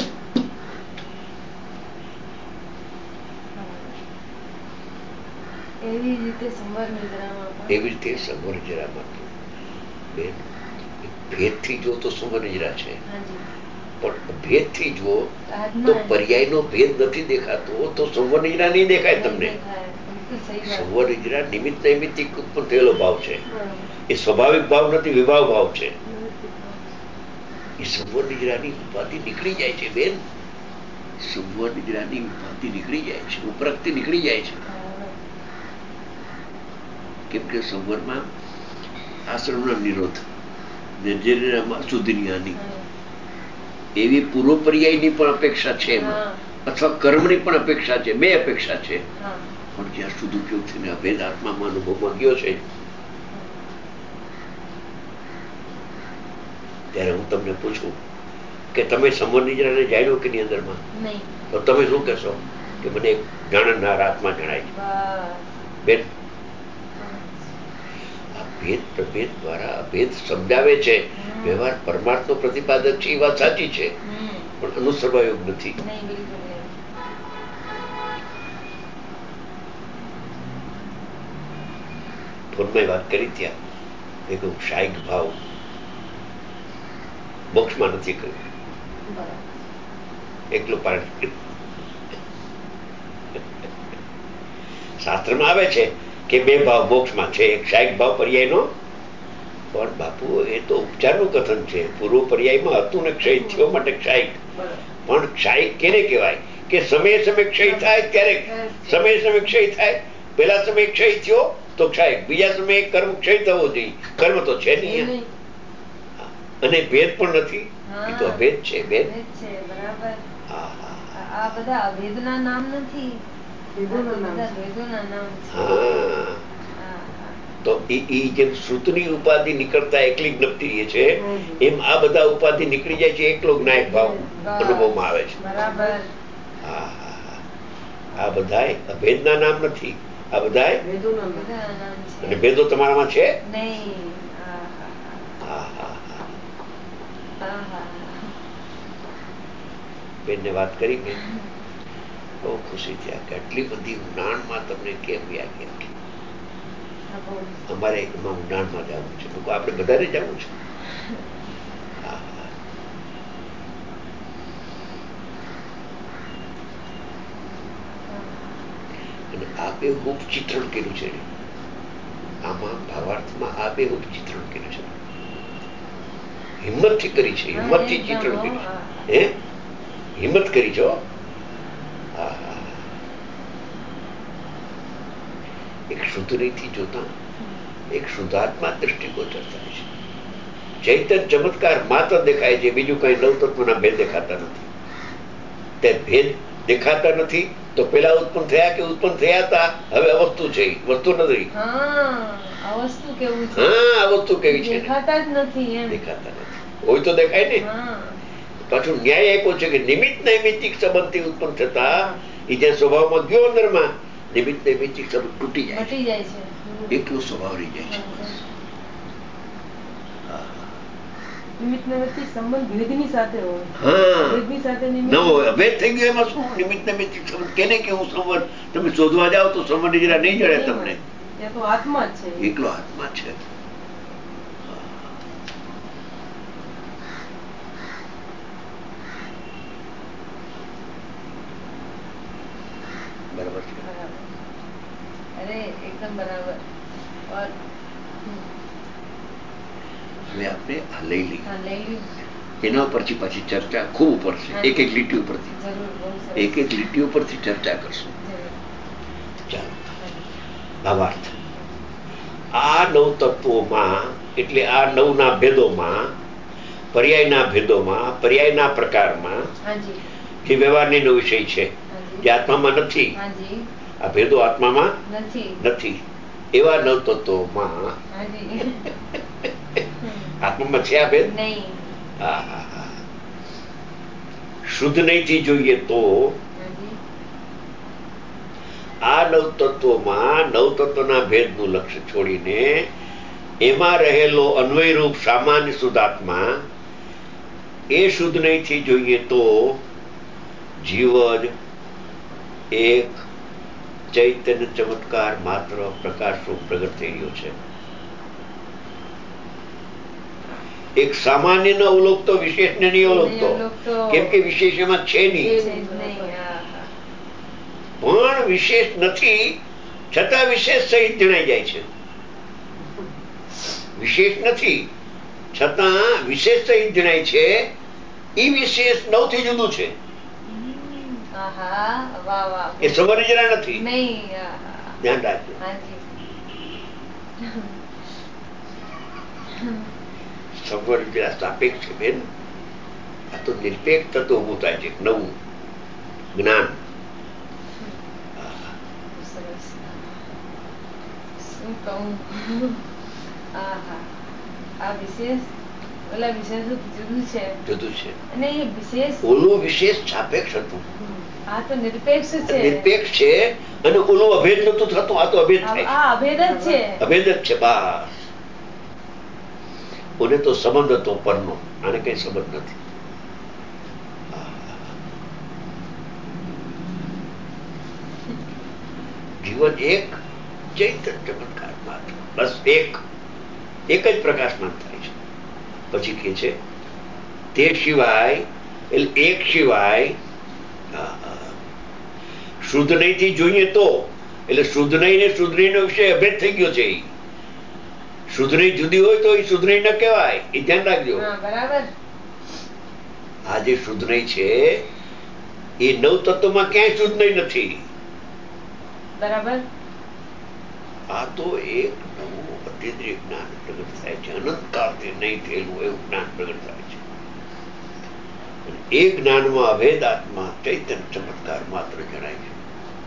એવી રીતે સંવર નિદ્રામાં એવી રીતે સંવર નિદ્રામાં બેન ભેદથી જો તો સંવર નિદ્રા છે, પણ ભેદથી જો તો પર્યાયનો ભેદ નથી દેખાતો તો સંવર નિદ્રા નહીં દેખાય તમને. સંવર નિદ્રા નિમિત્ત નૈમિત્તિક ઉત્પન્ન થયેલો ભાવ છે. એ સ્વાભાવિક ભાવ નથી, વિભાવ ભાવ છે. એ સંવર નિદ્રાની ઉપાધિ નીકળી જાય છે બેન. સંવર નિદ્રાની ઉપાધિ નીકળી જાય છે, ઉપરક્તિ નીકળી જાય છે. કેમ કે સંવરમાં આશ્રમનો નિરોધ, નિર્જરીમાં શુદ્ધિની હાનિ, એવી પૂર્વ પર્યાયની પણ અપેક્ષા છે એમાં, અથવા કર્મની પણ અપેક્ષા છે. બે અપેક્ષા છે. પણ જ્યાં સુધી ઉપયોગ થઈને અભેદ આત્મામાં અનુભવમાં ગયો છે ત્યારે હું તમને પૂછું કે તમે સંવર નિદ્રાને જાણ્યો કે ની અંદરમાં, તો તમે શું કહેશો કે મને જાણનાર આત્મા જણાય છે બેન. ભેદ પ્રભેદ દ્વારા અભેદ સમજાવે છે. વ્યવહાર પરમાર્થનો પ્રતિપાદક છે, એ વાત સાચી છે, પણ અનુસર્વાયોગ નથી. ફોનમાં વાત કરી ત્યાં એક ક્ષાયિક ભાવ મોક્ષમાં નથી કહ્યું, એકલું પાણી શાસ્ત્રમાં આવે છે કે બે ભાવ મોક્ષમાં છે, એક ક્ષાયિક ભાવ પર્યાયનો. પણ બાપુ એ તો ઉપચારનું કથન છે. પૂર્વ પર્યાયમાં હતું ને ક્ષય થયો માટે ક્ષાયિક. પણ ક્ષાયિક કેને કહેવાય કે સમયે સમય ક્ષય થાય ત્યારે સમયે સમય ક્ષય થાય. પેલા સમયે ક્ષય થયો તો ક્ષાયિક, બીજા સમયે કર્મ ક્ષય થવો જોઈએ. કર્મ તો છે નહીં અને ભેદ પણ નથી. એ તો અભેદ છે બેન. આ બધા અભેદના નામ નથી. તો એ જેમ શ્રુતની ઉપાધિ નીકળતા એકલી જ્ઞપ્તિ છે, એમ આ બધા ઉપાધિ નીકળી જાય છે, એકલો જ્ઞાયક ભાવ અનુભવમાં આવે છે. હા હા, આ બધા અભેદના નામ નથી, આ બધા અને ભેદો તમારામાં છે. હા હા હા. બેનને વાત કરી મેં, બહુ ખુશી થયા કે આટલી બધી ઊંડાણમાં તમને કેમ વ્યાખ્યા આપી. અમારે એમાં ઊંડાણમાં જવું છે. લોકો આપણે બધાને જવું છે. અને આ બે હૂબ ચિત્રણ કર્યું છે. આમાં ભાવાર્થમાં આ બે હૂબ ચિત્રણ કર્યું છે. હિંમતથી કરી છે. હિંમતથી ચિત્રણ કર્યું છે. હે હિંમત કરી છો. એક શુદ્ધનીથી જોતા એક શુદ્ધાત્મા દ્રષ્ટિગોચર થાય છે. ચૈતન્ય ચમત્કાર માત્ર દેખાય છે, બીજું કઈ નવ તત્વના ભેદ દેખાતા નથી. તે ભેદ દેખાતા નથી તો પેલા ઉત્પન્ન થયા કે ઉત્પન્ન થયા હતા, હવે અવસ્તુ છે, વસ્તુ નથી. હા અવસ્તુ કેવું છે. હા અવસ્તુ કેવી છે, દેખાતા જ નથી. એમ દેખાતા નથી. હોય તો દેખાય ને. પાછું ન્યાય આપ્યો છે કે નિમિત્ત નૈમિત્તિક સંબંધથી ઉત્પન્ન થતા એ જે સ્વભાવમાં ગયો અંદરમાં, નિમિત્ત નૈમિત્તિક સંબંધ તૂટી જાય છે, એકલો સ્વભાવ રહી જાય છે. નિમિત્ત નૈમિત્તિક સંબંધ ભેદની સાથે હોય. હા ભેદની સાથે નિમિત્ત ન હોય. ભેદ થઈ ગયો એમાં શું? નિમિત્ત નૈમિત્તિક સંબંધ કેને કેવું સંબંધ તમે શોધવા જાઓ તો સંબંધ જરા નહીં જડે તમને. એ તો આત્મા જ છે. એકલો આત્મા છે. બરાબર છે. અરે એકદમ બરાબર. હવે આપણે આ લઈ લઈએ. એના પરથી પછી ચર્ચા ખૂબ ઉપર છે. એક એક લીટી ઉપરથી એક એક લીટી ઉપરથી ચર્ચા કરશું. ચાલો ભાવાર્થ. આ નવ તત્વોમાં એટલે આ નવના ભેદોમાં, પર્યાયના ભેદોમાં, પર્યાયના પ્રકારમાં જે વ્યવહારનો વિષય છે, જે આત્મામાં નથી, આ ભેદો આત્મામાં નથી, એવા નવ તત્વોમાં આત્મામાં છે આ ભેદ. શુદ્ધ નહીંથી જોઈએ તો આ નવ તત્વોમાં નવ તત્વના ભેદનું લક્ષ્ય છોડીને એમાં રહેલો અન્વયરૂપ સામાન્ય શુદ્ધાત્મા, એ શુદ્ધ નહીંથી જોઈએ તો જીવ જ એક ચૈતન્ય ચમત્કાર માત્ર પ્રકાશરૂપ પ્રગટ થઈ રહ્યો છે. એક સામાન્ય ન ઓળખતો, વિશેષને નહીં ઓળખતો, કેમ કે વિશેષ એમાં છે નહીં. પણ વિશેષ નથી છતાં વિશેષ સહિત જણાઈ જાય છે. વિશેષ નથી છતાં વિશેષ સહિત જણાય છે. એ વિશેષ નવ થી જુદું છે. એ સબર જરા નથી. ધ્યાન રાખજો. સબર જરા સાપેક્ષ છે બેન. આ તો નિરપેક્ષ તત્વ ઉભું થાય છે. નવું જ્ઞાન. ઓલું વિશેષ સાપેક્ષ હતું. આ તો નિરપેક્ષ છે. નિરપેક્ષ છે અને ઓલું અભેદ નતું થતું. આ તો અભેદ થાય. આ અભેદ જ છે. અભેદ જ છે. બસ. ઓને તો સંબંધ હતો પરનો, આને કઈ સંબંધ નથી. જીવન એક ચૈતન્ય ચમત્કાર માત્ર. બસ એક એક જ પ્રકાશમાન થાય છે. પછી કે છે તે સિવાય એટલે એક સિવાય શુદ્ધ નહીંથી જોઈએ તો, એટલે શુદ્ધ નહીં ને શુદ્ધ નહીં નો વિષય અભેદ થઈ ગયો છે. શુદ્ધ નહીં જુદી હોય તો એ શુદ્ધ નહીં ન કહેવાય. એ ધ્યાન રાખજો. બરાબર. આ જે શુદ્ધ નહીં છે એ નવ તત્વમાં ક્યાંય શુદ્ધ નહીં નથી. બરાબર. આ તો એક નવું અતિદ્રિય જ્ઞાન પ્રગટ થાય છે. અનંત કાળથી નહીં થયેલું એવું જ્ઞાન પ્રગટ થાય છે. એ જ્ઞાનમાં અભેદ આત્મા ચૈતન્ય ચમત્કાર માત્ર જણાય છે.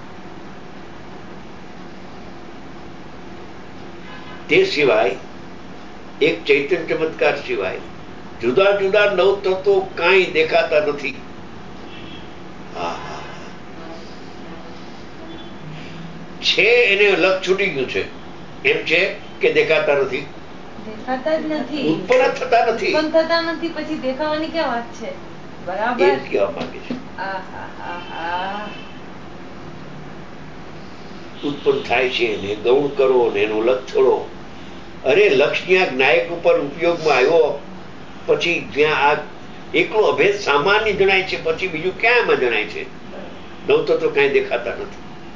તે સિવાય એક ચૈતન્ય ચમત્કાર સિવાય જુદા જુદા નવ તત્વો કાંઈ દેખાતા નથી. છે એને લક્ષ છૂટી ગયું છે. એમ છે કે દેખાતા નથી. દેખાતા જ નથી. ઉત્પન્ન થતા નથી. ઉત્પન્ન થતા નથી. પછી દેખાવાની ક્યાં વાત છે? બરાબર. એ જ કહેવા માંગે છે. આહાહાહા. ઉત્પન્ન થાય છે ને ગૌણ કરો ને એનો લક્ષ છોડો. અરે લક્ષ ત્યાં નાયક ઉપર ઉપયોગમાં આવ્યો પછી જ્યાં આ એકલો અભેદ સામાન્ય જણાય છે પછી બીજું ક્યાં એમાં જણાય છે? નવતત્વ તો કઈ દેખાતા નથી.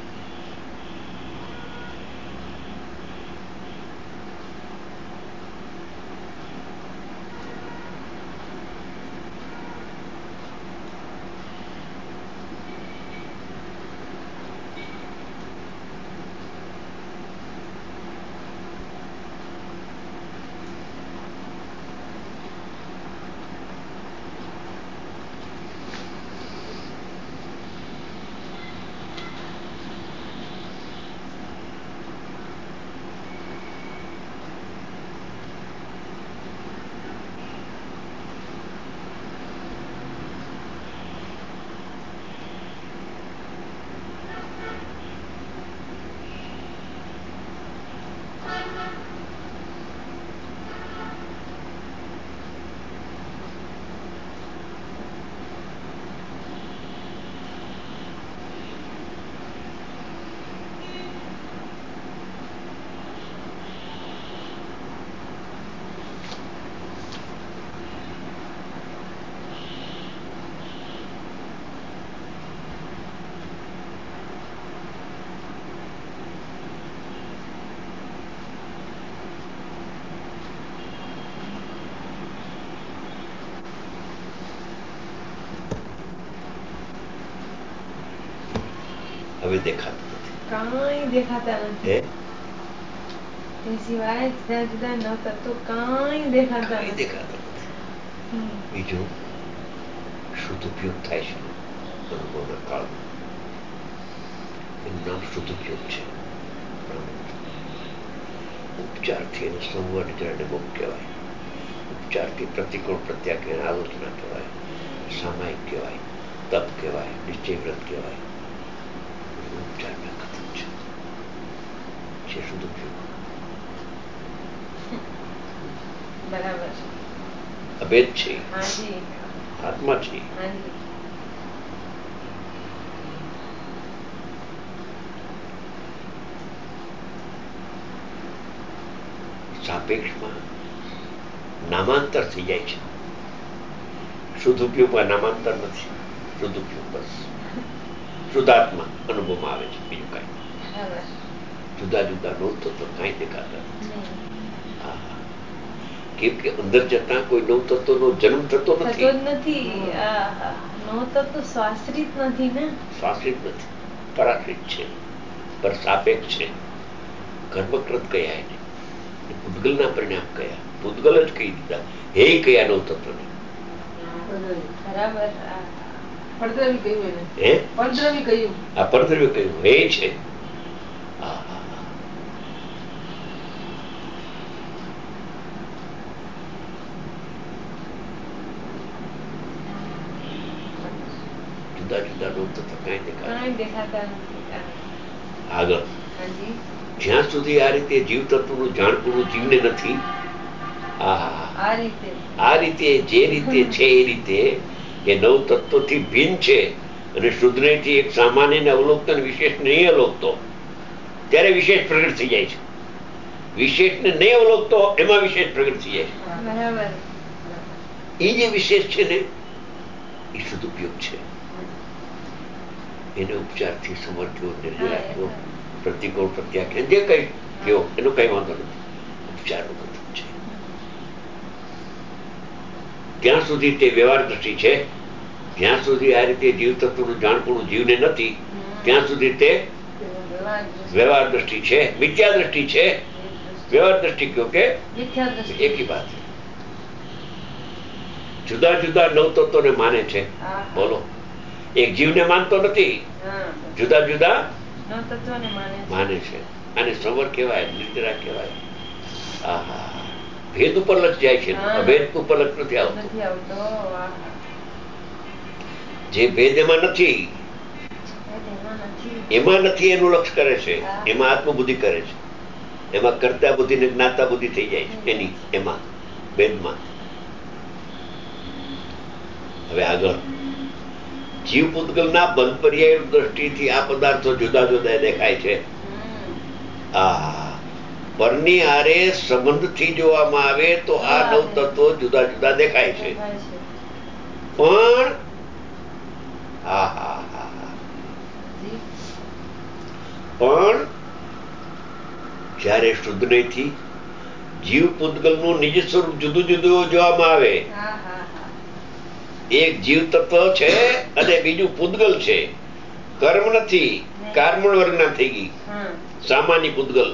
હવે દેખાતું નથી. કાંઈ દેખાતા નથી. એ સિવાય જુદા જુદા ન તત્વો કાંઈ દેખાતા કાંઈ નથી. દેખાતું નથી. બીજું શુદ્ધ ઉપયોગ થાય છે અનુભવના કાળમાં. એનું નામ શુદ્ધ ઉપયોગ છે. ઉપચારથી એનું સંવર્ણ જળને બહુ કહેવાય. ઉપચારથી પ્રતિકૂળ પ્રત્યાખ્યાન આલોચના કહેવાય, સામાયિક કહેવાય, તપ કહેવાય, નિશ્ચય વ્રત કહેવાય. ઉપચારના કથન છે. છે શુદ્ધ ઉપયોગ. બરાબર. અભેદ છે. હાજી. આત્મા છે. હાજી. સાપેક્ષમાં નામાંતર થઈ જાય છે. શુદ્ધ ઉપયોગમાં નામાંતર નથી. શુદ્ધ ઉપયોગ બસ શુદ્ધાત્મા અનુભવમાં આવે છે. બીજું કાંઈ જુદા જુદા નવ તત્વ કાંઈ દેખાતા નથી. કેમ કે અંદર જતા કોઈ નવ તત્વનો જન્મ થતો નથી. નવ તત્વ સ્વાશ્રિત નથી ને. સ્વાશ્રિત નથી, પરાશ્રિત છે, પર સાપેક્ષ છે. કર્મકૃત કયા એને પૂતગલના પરિણામ કયા? પૂતગલ જ કહી દીધા. હે કયા નવ તત્વને? બરાબર. પડદ્રવી કહ્યું એને. હે પડદ્રવી કહ્યું. આ પડદ્રવી કહ્યું હે છે. જુદા જુદા નવ તત્વ કાંઈ દેખાતા નથી. આગળ જ્યાં સુધી આ રીતે જીવ તત્વનું જાણપૂરું જીવને નથી, આ રીતે જે રીતે છે એ રીતે એ નવ તત્વથી ભિન્ન છે અને શુદ્ધનેથી એક સામાન્ય અવલોકન વિશેષ નહીં અવલોકતો ત્યારે વિશેષ પ્રગટ થઈ જાય છે. વિશેષને નહીં અવલોકતો એમાં વિશેષ પ્રગટ થઈ જાય છે. એ જે વિશેષ છે ને એ શુદ્ધ ઉપયોગ છે. એને ઉપચારથી સમર્થ્યો, નિર્જરાખ્યો, પ્રતિકોળ પ્રત્યાખ્યાન જે કઈ કયો એનો કઈ વાંધો નથી. ઉપચારનું કથન છે. જ્યાં સુધી તે વ્યવહાર દ્રષ્ટિ છે, જ્યાં સુધી આ રીતે જીવ તત્વનું જાણપણું જીવને નથી ત્યાં સુધી તે વ્યવહાર દ્રષ્ટિ છે, મિથ્યા દ્રષ્ટિ છે. વ્યવહાર દ્રષ્ટિ કયો કે એકી વાત. જુદા જુદા નવ તત્વોને માને છે. બોલો, એક જીવને માનતો નથી, જુદા જુદા માને છે. આને સંવર કહેવાય, નિર્જરા કહેવાય. આહા, ભેદ ઉપર લક્ષ જાય છે, અભેદ ઉપર લક્ષ નથી આવતો. જે ભેદ એમાં નથી એમાં નથી એનું લક્ષ કરે છે. એમાં આત્મબુદ્ધિ કરે છે. એમાં કર્તા બુદ્ધિ ને જ્ઞાતા બુદ્ધિ થઈ જાય છે. એની એમાં ભેદમાં હવે આગળ જીવ પૂતગલના બંધ પર્યાય દ્રષ્ટિથી આ પદાર્થો જુદા જુદા દેખાય છે. આ પરની હારે સંબંધથી જોવામાં આવે તો આ નવ તત્વો જુદા જુદા દેખાય છે. પણ હા હા હા હા પણ જયારે શુદ્ધ નહીથી જીવ પૂતગલનું નિજ સ્વરૂપ જુદું જુદું જોવામાં આવે, એક જીવ તત્વ છે અને બીજું પૂતગલ છે. કર્મ નથી, કાર્મણ વર્ગના થઈ ગઈ સામાન્ય પૂતગલ.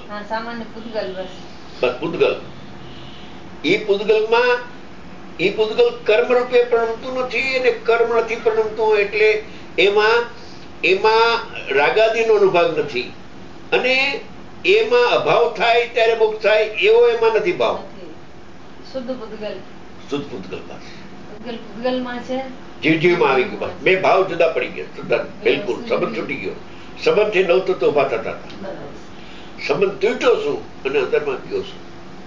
બસ પૂતગલ. એ પૂતગલમાં એ પૂતગલ કર્મ રૂપે પ્રણમતું નથી અને કર્મ નથી પ્રણમતું, એટલે એમાં એમાં રાગાદીનો અનુભાગ નથી અને એમાં અભાવ થાય ત્યારે મોક્ષ થાય એવો એમાં નથી ભાવ. શુદ્ધ પૂતગલ. શુદ્ધ પૂતગલ બસ પૂતગલમાં છે, જીવ જીવમાં આવી ગયું. બે ભાવ જુદા પડી ગયા. બિલકુલ સંબંધ છૂટી ગયો. સંબંધ થી નવ તત્વો ઉભા થતા હતા. સંબંધ તૂટ્યો શું અને અંદરમાં ગયો શું.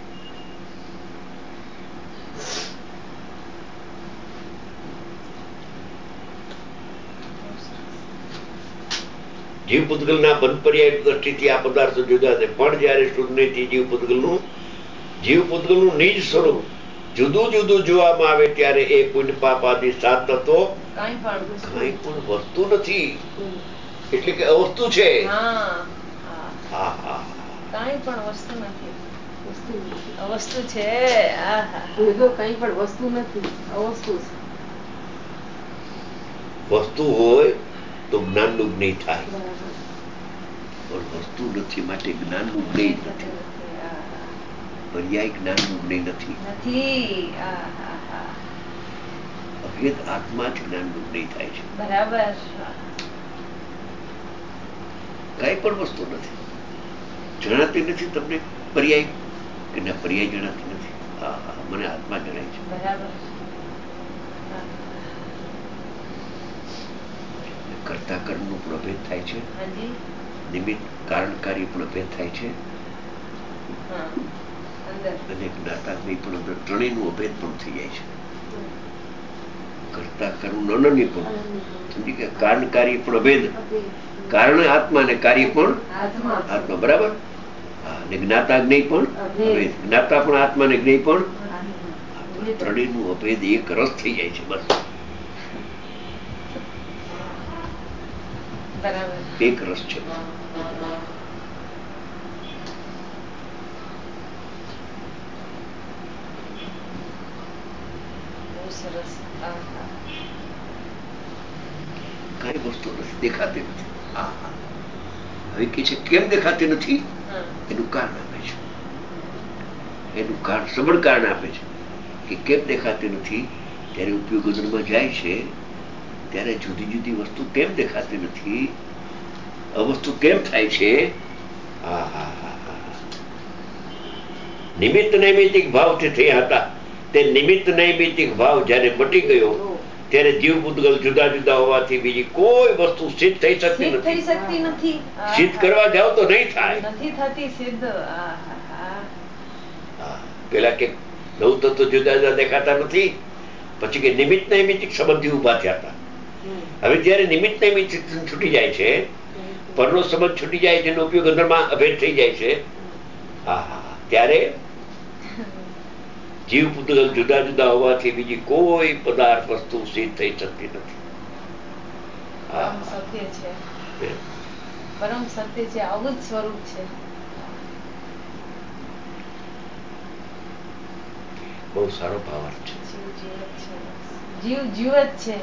જીવ પૂતગલના બંધ પર્યાય દ્રષ્ટિથી આ પદાર્થો જુદા છે. પણ જયારે શુદ્ધ નહીથી જીવ પૂતગલનું જીવ પૂતગલનું નિજ સ્વરૂપ જુદું જુદું જોવામાં આવે ત્યારે એ પુણ્ય પાપ આદિ સાત તત્વો કઈ પણ વસ્તુ નથી, એટલે કે અવસ્તુ છે. હા હા કઈ પણ વસ્તુ નથી, અવસ્તુ છે. કઈ પણ વસ્તુ નથી, અવસ્તુ છે. વસ્તુ હોય તો જ્ઞાનનું જ્ઞેય થાય, પણ વસ્તુ નથી માટે જ્ઞાનનું જ્ઞેય નથી. પર્યાય જ્ઞાનનું જ્ઞેય નથી. અભેદ આત્મા જ જ્ઞાનનું જ્ઞેય થાય છે. બરાબર. કઈ પણ વસ્તુ નથી જણાતી નથી તમને પર્યાય કે ના પર્યાય જણાતી નથી. હા હા મને આત્મા જણાય છે. બરાબર. કર્તા કર્મનો પણ અભેદ થાય છે, નિમિત્ત કારણકારી પણ અભેદ થાય છે અને જ્ઞાતાગ્નિ પણ અંદર ત્રણેયનું અભેદ પણ થઈ જાય છે. કર્તા કર્મ અનન્ય પણ સમજી કે કારણકારી પણ અભેદ, કારણ આત્મા ને કાર્ય પણ આત્મા. બરાબર. અને જ્ઞાતા જ્ઞેય પણ અભેદ, જ્ઞાતા પણ આત્મા ને જ્ઞેય પણ ત્રણેયનું અભેદ એક રસ થઈ જાય છે. બસ એક રસ છે. કઈ વસ્તુ નથી દેખાતી નથી. હા હા હવે કે છે કેમ દેખાતી નથી, એનું કારણ આપે છે. એનું કારણ સબળ કારણ આપે છે કે કેમ દેખાતી નથી. ત્યારે ઉપયોગ અદરમાં જાય છે ત્યારે જુદી જુદી વસ્તુ કેમ દેખાતી નથી, અવસ્તુ કેમ થાય છે. હા હા હા હા નિમિત્ત નૈમિતિક ભાવથી થયા હતા તે નિમિત્ત નૈમિતિક ભાવ જયારે મટી ગયો ત્યારે જીવ પૂતગલ જુદા જુદા હોવાથી બીજી કોઈ વસ્તુ સિદ્ધ થઈ શકતી નથી. સિદ્ધ કરવા જાવ તો નહીં થાય. નથી થતી સિદ્ધ. પેલા કે નવ તત્વો જુદા જુદા દેખાતા નથી, પછી કે નિમિત્ત નૈમિતિક સંબંધી ઉભા થયા હતા. હવે જયારે નિમિત્ત નૈમિતિક છૂટી જાય છે, પરનો સંબંધ છૂટી જાય છે, એનો ઉપયોગ અંદરમાં અભેદ થઈ જાય છે. હા હા ત્યારે જીવ પૂતગલ જુદા જુદા હોવાથી બીજી કોઈ પદાર્થ વસ્તુ સિદ્ધ થઈ શકતી નથી. પરમ સત્ય છે, પરમ સત્ય છે, આવું જ સ્વરૂપ છે. બહુ સારો ભાવાર્થ છે. જીવ જીવ જ છે.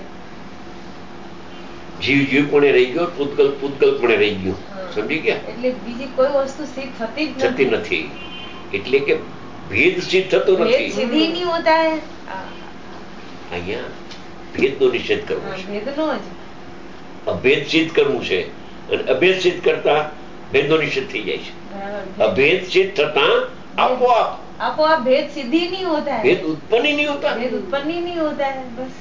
જીવ જીવ પણ રહી ગયો, પૂતગલ પૂતગલ પણ રહી ગયો. સમજી ગયા? એટલે બીજી કોઈ વસ્તુ સિદ્ધ થતી જ થતી નથી. એટલે કે ભેદ સિદ્ધ થતો નથી. સિદ્ધિ નહીં હોતા હે. અહીંયા ભેદનો નિષેધ કરવો છે. ભેદનો જ અભેદ સિદ્ધ કરવું છે અને અભેદ સિદ્ધ કરતા ભેદનો નિષેધ થઈ જાય છે. અભેદ સિદ્ધ થતા આપોઆપ આપોઆપ भेद सिद्धि नहीं होता है, भेद उत्पन्न ही नहीं होता, भेद उत्पन्न ही नहीं होता है. बस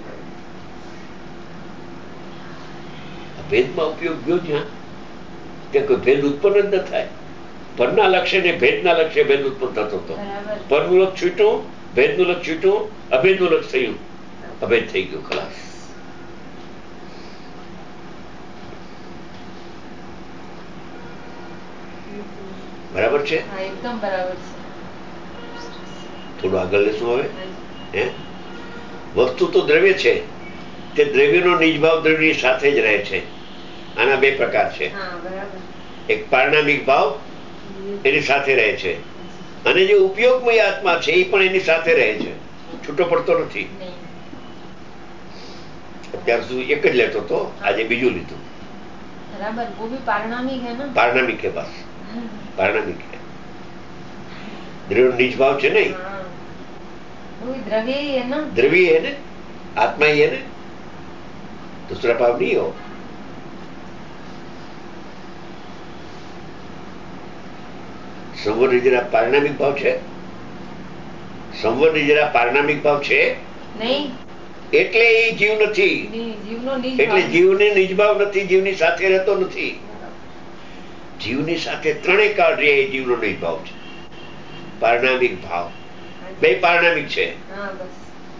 ભેદમાં ઉપયોગ ગયો જ્યાં ત્યાં કોઈ ભેદ ઉત્પન્ન જ ન થાય. પરના લક્ષ્ય ને ભેદના લક્ષ્ય ભેદ ઉત્પન્ન થતો હતો. પરનું લક્ષ છૂટ્યું, ભેદનું લક્ષ છૂટ્યું, અભેદનું લક્ષ થયું. અભેદ થઈ ગયું, ખલાસ. બરાબર છે? હા, એકદમ બરાબર છે. થોડું આગળ લેશું હવે. હે વસ્તુ તો દ્રવ્ય છે, તે દ્રવ્યનો નિજભાવ દ્રવ્યની સાથે જ રહે છે. આના બે પ્રકાર છે. હા, બરાબર. એક પારણામિક ભાવ એની સાથે રહે છે, અને જે ઉપયોગમય આત્મા છે એ પણ એની સાથે રહે છે, છૂટો પડતો નથી. નહીં. અત્યાર સુધી એક જ લેતો હતો, આજે બીજું લીધું. बराबर, वो भी पारिणामिक है ना. पारणामिक है, बस पारणामिक है. द्रव्य निज भाव છે નહીં, हाँ, वो भी द्रव्य ही है ना. द्रव्य है ने, आत्मा ही है ने, दूसरा भाव नहीं हो. સંવર્ણ જરા પારણામિક ભાવ છે, સંવર્ણ જરા પારણામિક ભાવ છે નહીં. એટલે એ જીવ નથી, ની- જીવનો નિજ એટલે ભાવ. જીવને નિજભાવ નથી, જીવની સાથે રહેતો નથી. જીવની સાથે ત્રણેય કાળ રહે એ જીવનો નિજભાવ છે, પારણામિક ભાવ. બે પારણામિક છે. હા, બસ.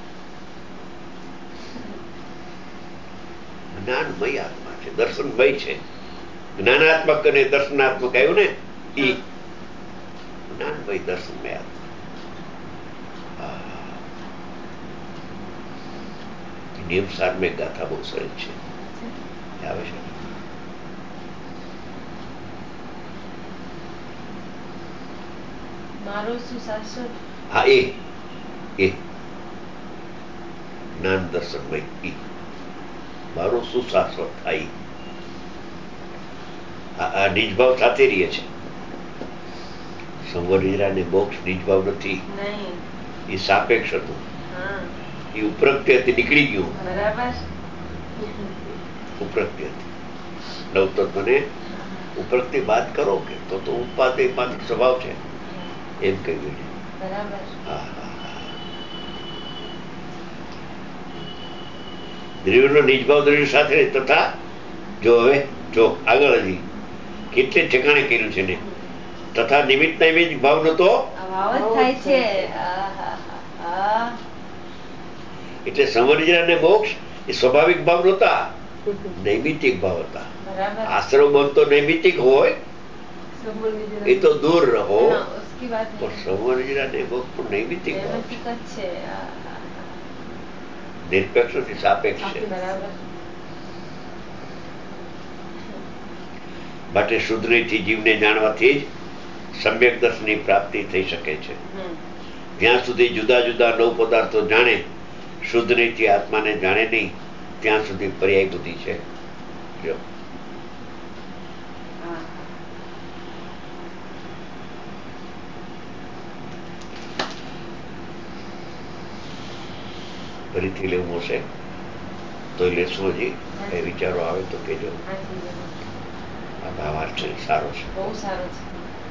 જ્ઞાનમય આત્મા છે, દર્શનમય છે. જ્ઞાનાત્મક અને દર્શનાત્મક આવ્યું ને, ઈ જ્ઞાનમય દર્શનમય આત્મા. નિયમ સાર મેં ગાથા બહુ સરસ છે, આવે છે. મારો શું શાશ્વત. હા, એ એ જ્ઞાન દર્શનમય ઈ મારો શું શાશ્વત થાય. આ આ નિજભાવ સાથે રહીએ છે. સંવર્ણિરા ને મોક્ષ નિજભાવ નથી, નહીં. એ સાપેક્ષ હતું, હા, એ ઉપરક્તિ હતી, નીકળી ગયું. બરાબર. ઉપરક્તિ હતી. નવતત્વને ઉપરક્તિ બાદ કરો કે તો તો ઉત્પાદક માત્ર સ્વભાવ છે એમ કહ્યું છે. બરાબર. હા, હા, હા. દ્રવ્યનો નિજભાવ દ્રવ્ય સાથે તથા જો હવે જો આગળ હજી કેટલે ઠેકાણે કર્યું છે ને, તથા નિમિત્ત નૈમિત ભાવ નતો, આ ભાવ જ થાય છે. આહાહા. એટલે સંવર્જના અને મોક્ષ એ સ્વાભાવિક ભાવ નહોતા, નૈમિતિક ભાવ હતા. બરાબર. આશ્રમ બનતો નૈમિતિક હોય એ તો દૂર રહો, ના, उसकी बात પણ नहीं. સંવર્જના અને મોક્ષ પણ નૈમિતિક ભાવ છે, નૈમિતિક જ છે. આહાહા. નિરપેક્ષ નથી, સાપેક્ષ છે. બરાબર. માટે શુદ્ધનીતિ જીવને જાણવાથી જ સમ્યક દર્શનની પ્રાપ્તિ થઈ શકે છે. હમ. જ્યાં સુધી જુદા જુદા નવ પદાર્થો જાણે, શુદ્ધ નીતિ આત્માને જાણે નહીં, ત્યાં સુધી પર્યાય બુદ્ધિ છે. જો હા. ફરીથી લેવું હશે તો લેશું. હજી એ વિચારો આવે તો કહેજો. હાજી, જરૂર. આ ભાવાર્થ છે, સારો છે. બહુ સારો છે.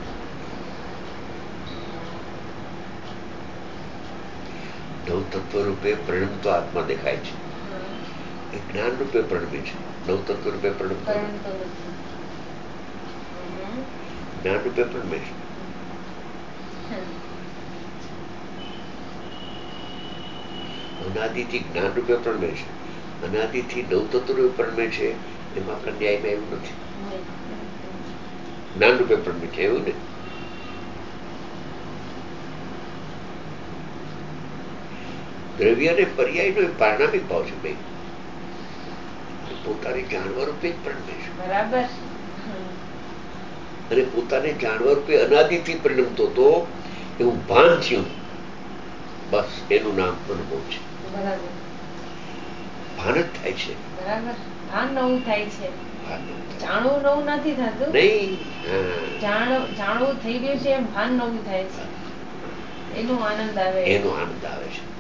નવતત્વ રૂપે પરિણમતો આત્મા દેખાય છે, હા. એ જ્ઞાન રૂપે પરિણમે છે. નવતત્વ રૂપે પરિણમતો નથી. પરંતુ નથી. હમ. જ્ઞાન રૂપે પરિણમે છે. હમ. અનાદિથી જ્ઞાન રૂપે પરિણમે છે, અનાદિથી નવતત્વ રૂપે પરિણમે છે. એમાં આપણે ન્યાયમાં એવું નથી, નહીં. જ્ઞાન રૂપે પરિણમે છે, એવું ને. દ્રવ્ય અને પર્યાયનો એ પારણામિક ભાવ છે. ભાઈ પોતાને જાણવા રૂપે જ પરિણમે છે, બરાબર. હમ. અને પોતાને જાણવા રૂપે અનાદિથી પરિણમતો તો એવું ભાન થયું, બસ એનું નામ અનુભવ છે. બરાબર. ભાન જ થાય છે, બરાબર. ભાન નવું થાય છે. ભાન નવું થાય જાણવું નવું નથી થતું. નહીં. હા, જાણ- જાણવું થઈ ગયું છે એમ ભાન નવું થાય છે. એનો આનંદ આવે. એનો આનંદ આવે છે.